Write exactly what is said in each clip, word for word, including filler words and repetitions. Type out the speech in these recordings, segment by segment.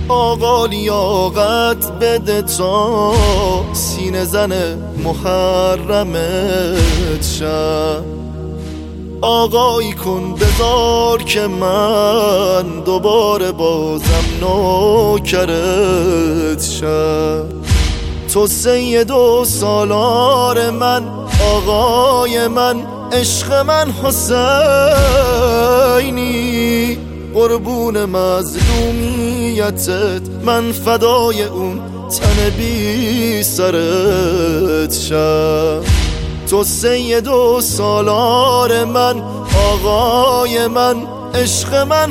آقا لیاقت بده تا سینه زن محرمت شم. آقایی کن بذار که من دوباره بازم نوکرت شم. تو سید و سالار من، آقای من، عشق من حسینی. قربون مظلومیتت من فدای اون تن بی سرت شم. تو سید و سالار من، آقای من، عشق من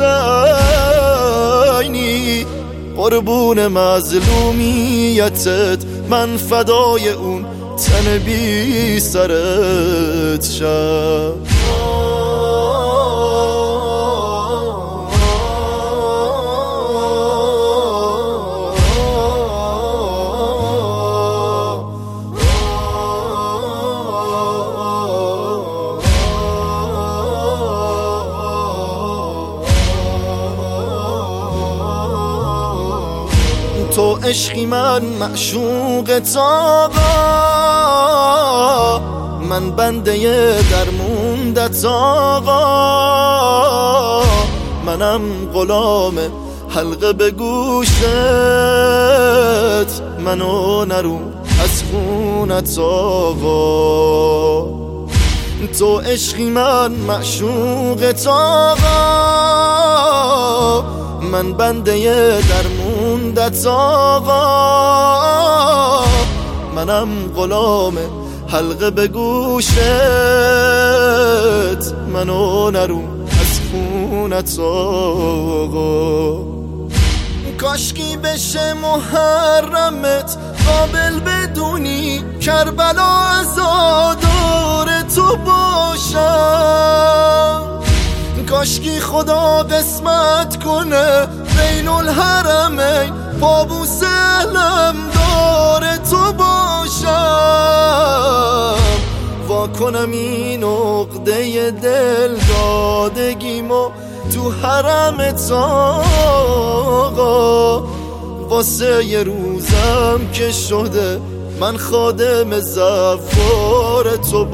حسینی. قربون مظلومیتت من فدای اون تن بی سرت شم. تو عشقی من معشوقت آقا، من بنده درموندت آقا. منم غلام حلقه به گوشت، منو نرو از خونت آقا. تو عشقی من معشوقت آقا، من بنده درموندت آقا. منم غلام حلقه به گوشت، منو نرو از خونت آقا. کاشکی بشه محرمت قابل بدونی کربلا عزادار تو باشم. کاشکی خدا قسمت کنه بین الحرمین پابوس علمدار تو باشم. وا کنم این عقده دل دادگیمو تو حرمت آقا. واسه یه روزم که شده من خادم زفار تو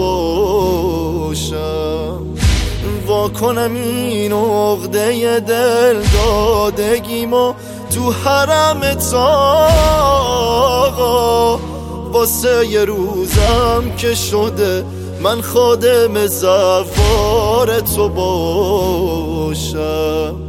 باشم. وا کنم این عقده دل دادگیمو تو حرمت آقا. واسه یه روزم که شده من خادم زفار تو باشم.